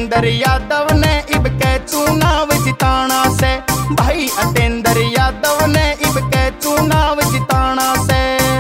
अटेंदर यादव ने इब के चुनाव जिताना से। भाई अटेंदर यादव ने इब के चुनाव जिताना से।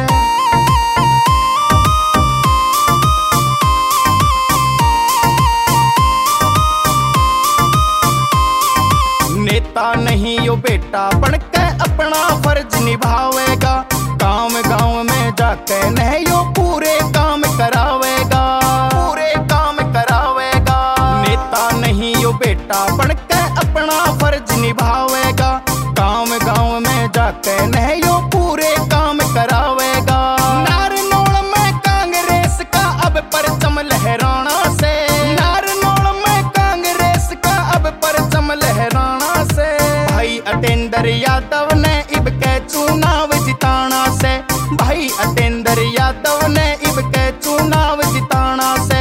नेता नहीं यो बेटा बनके अपना फर्ज निभावेगा। काम गांव में जाके नहीं यो पूरे काम करावेगा, पूरे काम करावेगा। नेता नहीं यो बेटा बनके अपना फर्ज निभावेगा। काम गांव में जाके नहीं यो पूरे काम करावेगा। नारनौल में कांग्रेस का अब परचम लहराना से। नारनौल में कांग्रेस का अब परचम लहराना से। भाई अटेंदर यादव ने इब के चुनाव जिताना से। भाई अटेंदर यादव ने इब के चुनाव जिताना से।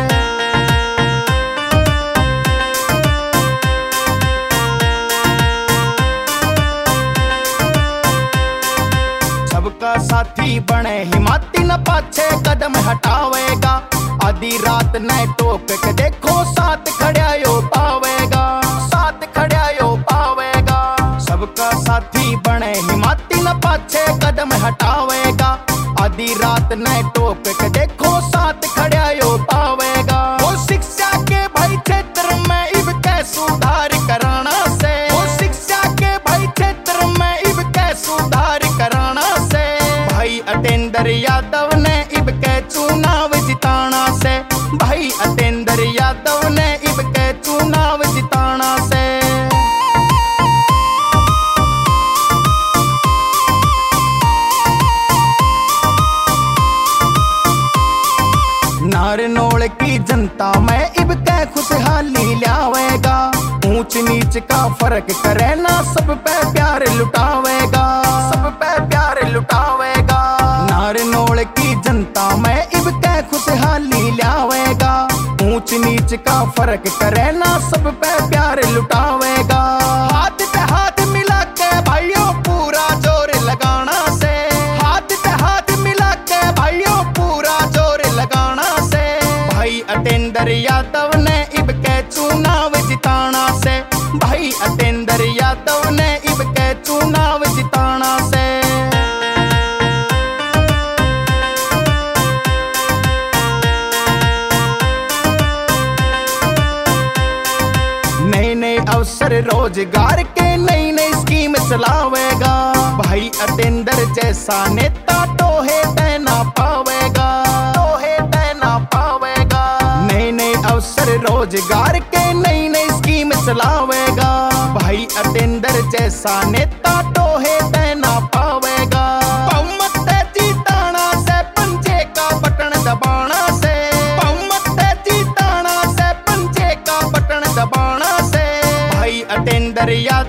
सबका साथी बने हिम्मती न पाछे कदम हटावेगा। आधी रात न टोक के देखो साथ खड़ा यो पावेगा, साथ खड़ा यो पावेगा। सबका साथी बने हिम्मती न पाछे कदम हटावेगा। आधी रात न टोक के देखो साथ खड़ा यो पावेगा। वो शिक्षा के भाई क्षेत्र में इब के सुधार कराना से। वो शिक्षा के भाई क्षेत्र में इब के सुधार कराना से। भाई अटेंदर यादव ने इब के चुनाव जिताना से। भाई अटेंदर यादव ने इब के चुनाव जिताना से। नारनौल की जनता में इब के खुशहाली लावेगा। ऊंच नीच का फर्क करे ना, सब पे प्यार लुटावेगा, सब पे प्यार लुटावेगा। नारनौल की जनता में इब के खुशहाली लावेगा। ऊंच नीच का फर्क करे ना, सब पे प्यार लुटावेगा। हाथ पे हाथ मिला के भाइयों पूरा जोर लगाना से। हाथ पे हाथ मिला के भाइयों पूरा जोर लगाना से। भाई अटेंदर यादव ने इब के चुनाव जिताना से। भाई अटेंदर यादव ने इब के चुनाव जिताना से। नए नए अवसर रोजगार के नई नई स्कीम चलावेगा। भाई अटेंदर जैसा नेता टोहे देना पावेगा, टोहे देना पावेगा। नए नए अवसर रोजगार के नई नई स्कीम चलावेगा। भाई अटेंदर जैसा नेता टोहे देना पावेगा। बहुमत जीताना से पंजे का बटन दबाना से। बहुमत जीताना से पंजे का बटन दबाना से। भाई अटेंदर